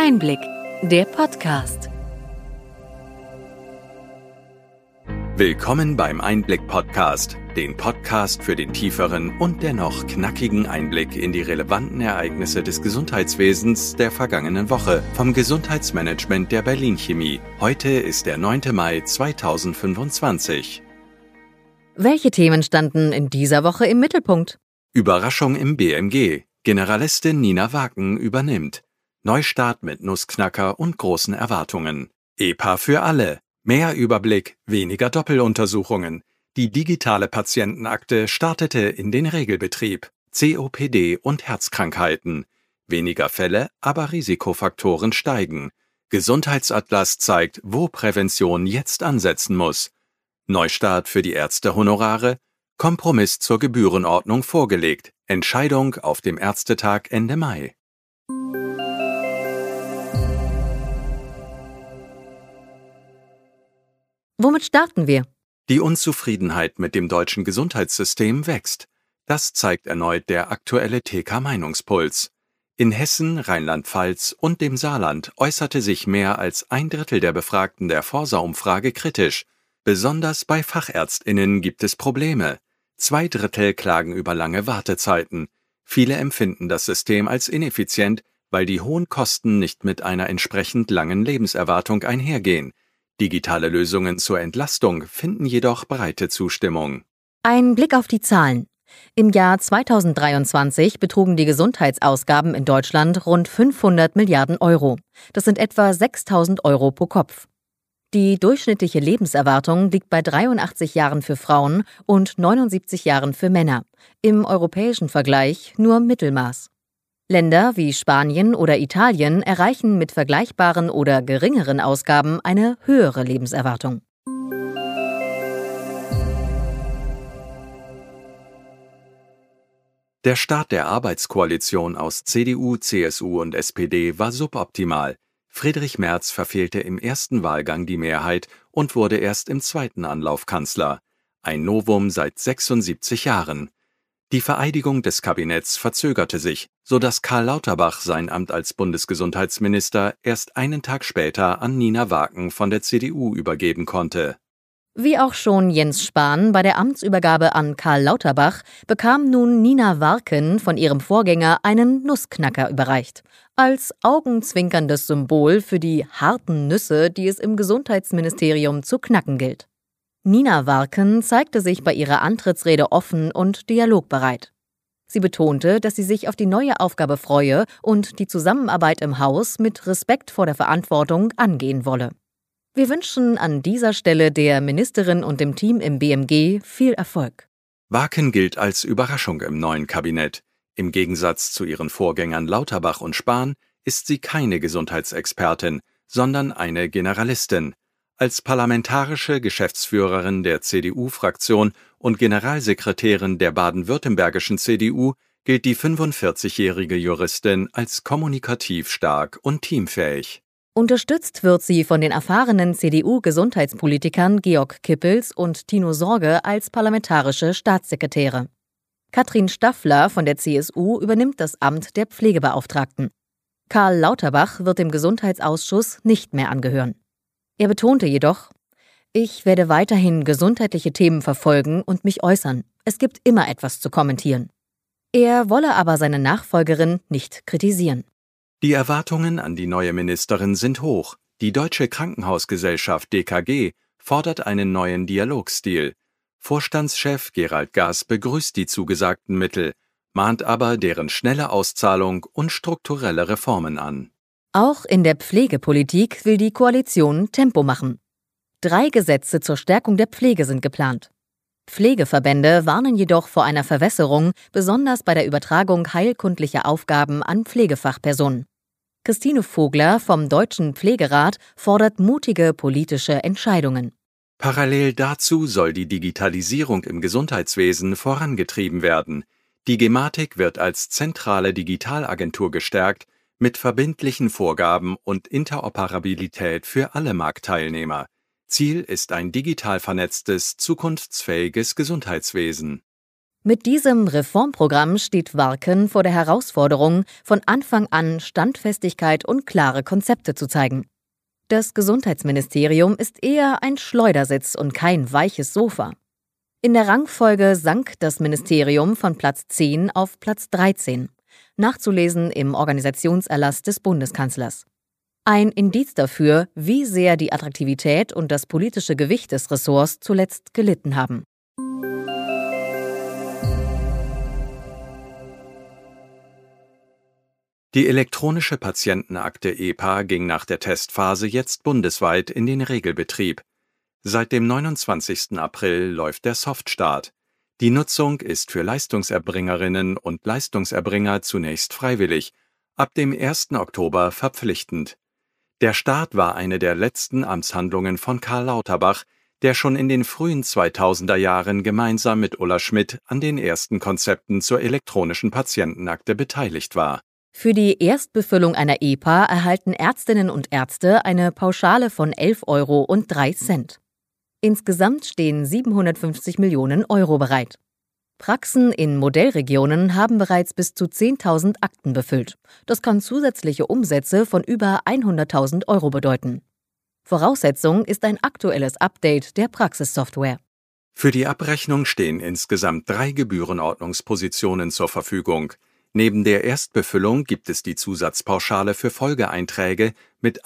Einblick, der Podcast. Willkommen beim Einblick-Podcast, den Podcast für den tieferen und dennoch knackigen Einblick in die relevanten Ereignisse des Gesundheitswesens der vergangenen Woche vom Gesundheitsmanagement der Berlin Chemie. Heute ist der 9. Mai 2025. Welche Themen standen in dieser Woche im Mittelpunkt? Überraschung im BMG. Generalistin Nina Waken übernimmt. Neustart mit Nussknacker und großen Erwartungen. EPA für alle. Mehr Überblick, weniger Doppeluntersuchungen. Die digitale Patientenakte startete in den Regelbetrieb. COPD und Herzkrankheiten. Weniger Fälle, aber Risikofaktoren steigen. Gesundheitsatlas zeigt, wo Prävention jetzt ansetzen muss. Neustart für die Ärztehonorare. Kompromiss zur Gebührenordnung vorgelegt. Entscheidung auf dem Ärztetag Ende Mai. Womit starten wir? Die Unzufriedenheit mit dem deutschen Gesundheitssystem wächst. Das zeigt erneut der aktuelle TK-Meinungspuls. In Hessen, Rheinland-Pfalz und dem Saarland äußerte sich mehr als 1/3 der Befragten der Forsa-Umfrage kritisch. Besonders bei FachärztInnen gibt es Probleme. 2/3 klagen über lange Wartezeiten. Viele empfinden das System als ineffizient, weil die hohen Kosten nicht mit einer entsprechend langen Lebenserwartung einhergehen. Digitale Lösungen zur Entlastung finden jedoch breite Zustimmung. Ein Blick auf die Zahlen. Im Jahr 2023 betrugen die Gesundheitsausgaben in Deutschland rund 500 Milliarden Euro. Das sind etwa 6.000 Euro pro Kopf. Die durchschnittliche Lebenserwartung liegt bei 83 Jahren für Frauen und 79 Jahren für Männer. Im europäischen Vergleich nur Mittelmaß. Länder wie Spanien oder Italien erreichen mit vergleichbaren oder geringeren Ausgaben eine höhere Lebenserwartung. Der Start der Arbeitskoalition aus CDU, CSU und SPD war suboptimal. Friedrich Merz verfehlte im ersten Wahlgang die Mehrheit und wurde erst im zweiten Anlauf Kanzler. Ein Novum seit 76 Jahren. Die Vereidigung des Kabinetts verzögerte sich, sodass Karl Lauterbach sein Amt als Bundesgesundheitsminister erst einen Tag später an Nina Waken von der CDU übergeben konnte. Wie auch schon Jens Spahn bei der Amtsübergabe an Karl Lauterbach, bekam nun Nina Waken von ihrem Vorgänger einen Nussknacker überreicht. Als augenzwinkerndes Symbol für die harten Nüsse, die es im Gesundheitsministerium zu knacken gilt. Nina Waken zeigte sich bei ihrer Antrittsrede offen und dialogbereit. Sie betonte, dass sie sich auf die neue Aufgabe freue und die Zusammenarbeit im Haus mit Respekt vor der Verantwortung angehen wolle. Wir wünschen an dieser Stelle der Ministerin und dem Team im BMG viel Erfolg. Waken gilt als Überraschung im neuen Kabinett. Im Gegensatz zu ihren Vorgängern Lauterbach und Spahn ist sie keine Gesundheitsexpertin, sondern eine Generalistin. Als parlamentarische Geschäftsführerin der CDU-Fraktion und Generalsekretärin der baden-württembergischen CDU gilt die 45-jährige Juristin als kommunikativ stark und teamfähig. Unterstützt wird sie von den erfahrenen CDU-Gesundheitspolitikern Georg Kippels und Tino Sorge als parlamentarische Staatssekretäre. Katrin Staffler von der CSU übernimmt das Amt der Pflegebeauftragten. Karl Lauterbach wird dem Gesundheitsausschuss nicht mehr angehören. Er betonte jedoch: Ich werde weiterhin gesundheitliche Themen verfolgen und mich äußern. Es gibt immer etwas zu kommentieren. Er wolle aber seine Nachfolgerin nicht kritisieren. Die Erwartungen an die neue Ministerin sind hoch. Die Deutsche Krankenhausgesellschaft DKG fordert einen neuen Dialogstil. Vorstandschef Gerald Gass begrüßt die zugesagten Mittel, mahnt aber deren schnelle Auszahlung und strukturelle Reformen an. Auch in der Pflegepolitik will die Koalition Tempo machen. 3 Gesetze zur Stärkung der Pflege sind geplant. Pflegeverbände warnen jedoch vor einer Verwässerung, besonders bei der Übertragung heilkundlicher Aufgaben an Pflegefachpersonen. Christine Vogler vom Deutschen Pflegerat fordert mutige politische Entscheidungen. Parallel dazu soll die Digitalisierung im Gesundheitswesen vorangetrieben werden. Die Gematik wird als zentrale Digitalagentur gestärkt, mit verbindlichen Vorgaben und Interoperabilität für alle Marktteilnehmer. Ziel ist ein digital vernetztes, zukunftsfähiges Gesundheitswesen. Mit diesem Reformprogramm steht Warken vor der Herausforderung, von Anfang an Standfestigkeit und klare Konzepte zu zeigen. Das Gesundheitsministerium ist eher ein Schleudersitz und kein weiches Sofa. In der Rangfolge sank das Ministerium von Platz 10 auf Platz 13. Nachzulesen im Organisationserlass des Bundeskanzlers. Ein Indiz dafür, wie sehr die Attraktivität und das politische Gewicht des Ressorts zuletzt gelitten haben. Die elektronische Patientenakte EPA ging nach der Testphase jetzt bundesweit in den Regelbetrieb. Seit dem 29. April läuft der Softstart. Die Nutzung ist für Leistungserbringerinnen und Leistungserbringer zunächst freiwillig, ab dem 1. Oktober verpflichtend. Der Start war eine der letzten Amtshandlungen von Karl Lauterbach, der schon in den frühen 2000er Jahren gemeinsam mit Ulla Schmidt an den ersten Konzepten zur elektronischen Patientenakte beteiligt war. Für die Erstbefüllung einer EPA erhalten Ärztinnen und Ärzte eine Pauschale von 11,03 €. Insgesamt stehen 750 Millionen Euro bereit. Praxen in Modellregionen haben bereits bis zu 10.000 Akten befüllt. Das kann zusätzliche Umsätze von über 100.000 Euro bedeuten. Voraussetzung ist ein aktuelles Update der Praxissoftware. Für die Abrechnung stehen insgesamt 3 Gebührenordnungspositionen zur Verfügung. Neben der Erstbefüllung gibt es die Zusatzpauschale für Folgeeinträge mit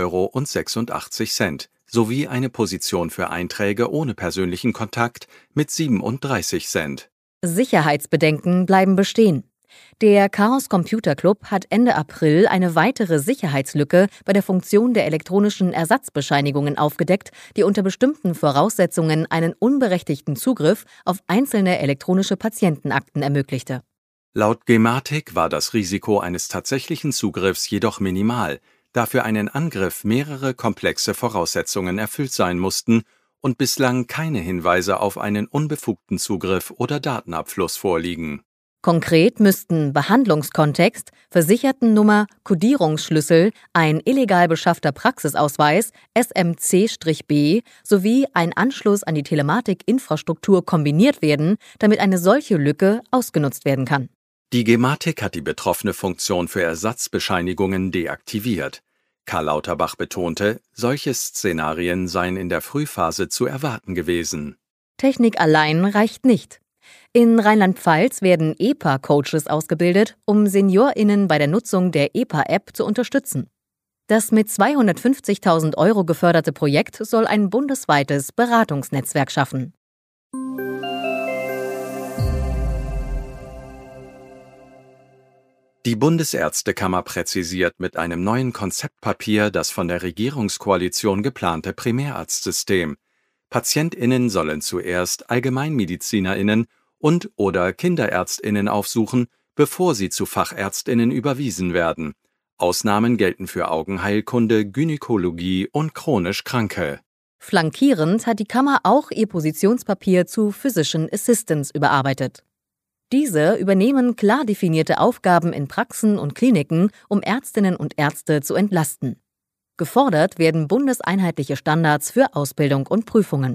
1,86 € sowie eine Position für Einträge ohne persönlichen Kontakt mit 37 Cent. Sicherheitsbedenken bleiben bestehen. Der Chaos Computer Club hat Ende April eine weitere Sicherheitslücke bei der Funktion der elektronischen Ersatzbescheinigungen aufgedeckt, die unter bestimmten Voraussetzungen einen unberechtigten Zugriff auf einzelne elektronische Patientenakten ermöglichte. Laut Gematik war das Risiko eines tatsächlichen Zugriffs jedoch minimal, da für einen Angriff mehrere komplexe Voraussetzungen erfüllt sein mussten und bislang keine Hinweise auf einen unbefugten Zugriff oder Datenabfluss vorliegen. Konkret müssten Behandlungskontext, Versichertennummer, Kodierungsschlüssel, ein illegal beschaffter Praxisausweis, SMC-B sowie ein Anschluss an die Telematikinfrastruktur kombiniert werden, damit eine solche Lücke ausgenutzt werden kann. Die Gematik hat die betroffene Funktion für Ersatzbescheinigungen deaktiviert. Karl Lauterbach betonte, solche Szenarien seien in der Frühphase zu erwarten gewesen. Technik allein reicht nicht. In Rheinland-Pfalz werden EPA-Coaches ausgebildet, um SeniorInnen bei der Nutzung der EPA-App zu unterstützen. Das mit 250.000 Euro geförderte Projekt soll ein bundesweites Beratungsnetzwerk schaffen. Die Bundesärztekammer präzisiert mit einem neuen Konzeptpapier das von der Regierungskoalition geplante Primärarztsystem. PatientInnen sollen zuerst AllgemeinmedizinerInnen und/oder KinderärztInnen aufsuchen, bevor sie zu FachärztInnen überwiesen werden. Ausnahmen gelten für Augenheilkunde, Gynäkologie und chronisch Kranke. Flankierend hat die Kammer auch ihr Positionspapier zu Physician Assistants überarbeitet. Diese übernehmen klar definierte Aufgaben in Praxen und Kliniken, um Ärztinnen und Ärzte zu entlasten. Gefordert werden bundeseinheitliche Standards für Ausbildung und Prüfungen.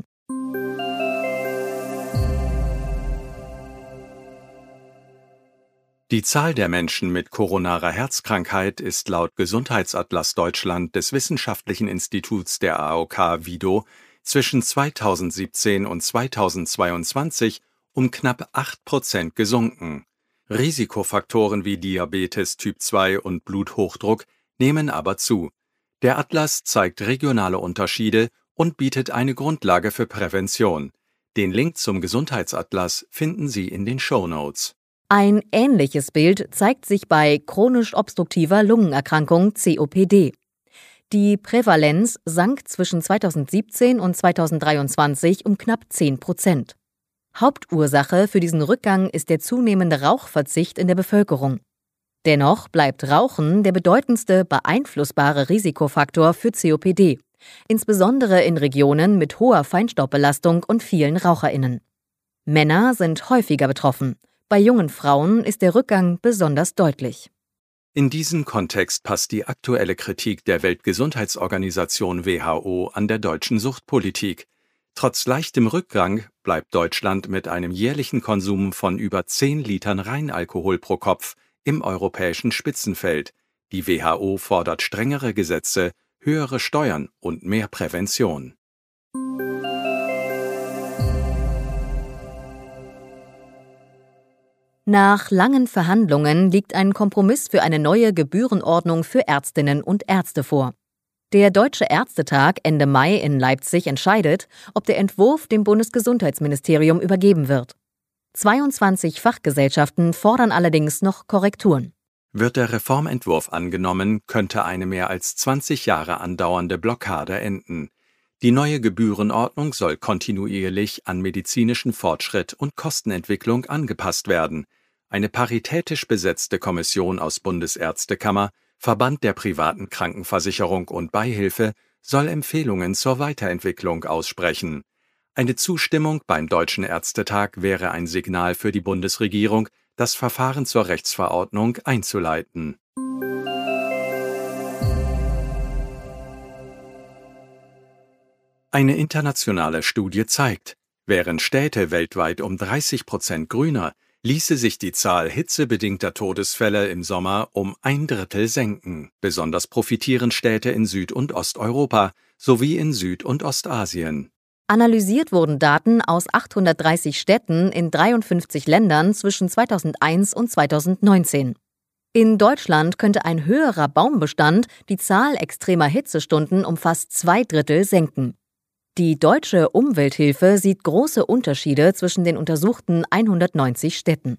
Die Zahl der Menschen mit koronarer Herzkrankheit ist laut Gesundheitsatlas Deutschland des Wissenschaftlichen Instituts der AOK WIDO zwischen 2017 und 2022 um knapp 8% gesunken. Risikofaktoren wie Diabetes Typ 2 und Bluthochdruck nehmen aber zu. Der Atlas zeigt regionale Unterschiede und bietet eine Grundlage für Prävention. Den Link zum Gesundheitsatlas finden Sie in den Shownotes. Ein ähnliches Bild zeigt sich bei chronisch obstruktiver Lungenerkrankung COPD. Die Prävalenz sank zwischen 2017 und 2023 um knapp 10%. Hauptursache für diesen Rückgang ist der zunehmende Rauchverzicht in der Bevölkerung. Dennoch bleibt Rauchen der bedeutendste beeinflussbare Risikofaktor für COPD, insbesondere in Regionen mit hoher Feinstaubbelastung und vielen RaucherInnen. Männer sind häufiger betroffen. Bei jungen Frauen ist der Rückgang besonders deutlich. In diesen Kontext passt die aktuelle Kritik der Weltgesundheitsorganisation WHO an der deutschen Suchtpolitik. Trotz leichtem Rückgang bleibt Deutschland mit einem jährlichen Konsum von über 10 Litern Reinalkohol pro Kopf im europäischen Spitzenfeld. Die WHO fordert strengere Gesetze, höhere Steuern und mehr Prävention. Nach langen Verhandlungen liegt ein Kompromiss für eine neue Gebührenordnung für Ärztinnen und Ärzte vor. Der Deutsche Ärztetag Ende Mai in Leipzig entscheidet, ob der Entwurf dem Bundesgesundheitsministerium übergeben wird. 22 Fachgesellschaften fordern allerdings noch Korrekturen. Wird der Reformentwurf angenommen, könnte eine mehr als 20 Jahre andauernde Blockade enden. Die neue Gebührenordnung soll kontinuierlich an medizinischen Fortschritt und Kostenentwicklung angepasst werden. Eine paritätisch besetzte Kommission aus Bundesärztekammer, Verband der privaten Krankenversicherung und Beihilfe soll Empfehlungen zur Weiterentwicklung aussprechen. Eine Zustimmung beim Deutschen Ärztetag wäre ein Signal für die Bundesregierung, das Verfahren zur Rechtsverordnung einzuleiten. Eine internationale Studie zeigt, wären Städte weltweit um 30% grüner, ließe sich die Zahl hitzebedingter Todesfälle im Sommer um 1/3 senken. Besonders profitieren Städte in Süd- und Osteuropa sowie in Süd- und Ostasien. Analysiert wurden Daten aus 830 Städten in 53 Ländern zwischen 2001 und 2019. In Deutschland könnte ein höherer Baumbestand die Zahl extremer Hitzestunden um fast 2/3 senken. Die Deutsche Umwelthilfe sieht große Unterschiede zwischen den untersuchten 190 Städten.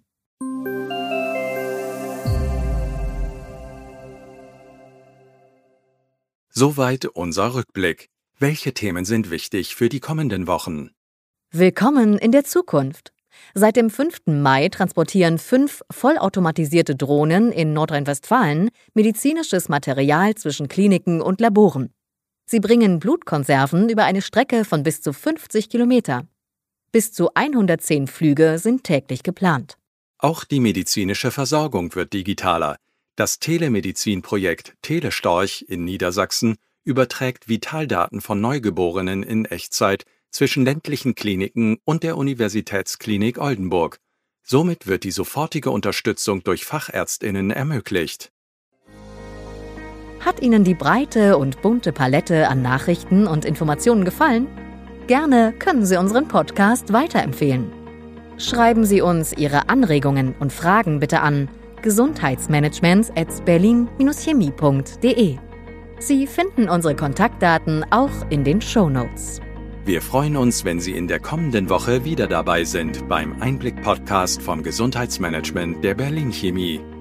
Soweit unser Rückblick. Welche Themen sind wichtig für die kommenden Wochen? Willkommen in der Zukunft. Seit dem 5. Mai transportieren 5 vollautomatisierte Drohnen in Nordrhein-Westfalen medizinisches Material zwischen Kliniken und Laboren. Sie bringen Blutkonserven über eine Strecke von bis zu 50 Kilometer. Bis zu 110 Flüge sind täglich geplant. Auch die medizinische Versorgung wird digitaler. Das Telemedizinprojekt Telestorch in Niedersachsen überträgt Vitaldaten von Neugeborenen in Echtzeit zwischen ländlichen Kliniken und der Universitätsklinik Oldenburg. Somit wird die sofortige Unterstützung durch FachärztInnen ermöglicht. Hat Ihnen die breite und bunte Palette an Nachrichten und Informationen gefallen? Gerne können Sie unseren Podcast weiterempfehlen. Schreiben Sie uns Ihre Anregungen und Fragen bitte an gesundheitsmanagement@berlin-chemie.de. Sie finden unsere Kontaktdaten auch in den Shownotes. Wir freuen uns, wenn Sie in der kommenden Woche wieder dabei sind beim Einblick-Podcast vom Gesundheitsmanagement der Berlin Chemie.